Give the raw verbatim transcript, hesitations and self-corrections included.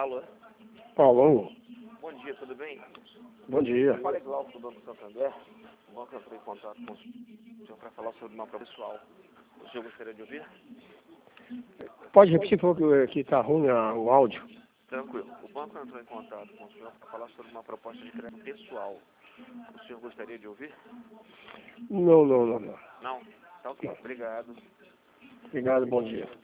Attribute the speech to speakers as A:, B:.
A: Paulo, é?
B: Paulo,
A: Bom dia, tudo bem?
B: bom dia.
A: Fala Glauco do Banco Santander. O banco entrou em contato com o senhor para falar sobre uma prova pessoal. O senhor gostaria de ouvir?
B: Pode repetir, porque que está ruim a- o áudio.
A: Tranquilo. O banco entrou em contato com o senhor para falar sobre uma proposta de crédito pessoal. O senhor gostaria de ouvir?
B: Não, não, não, não.
A: Não? Tá ok. Obrigado.
B: Obrigado, bom dia.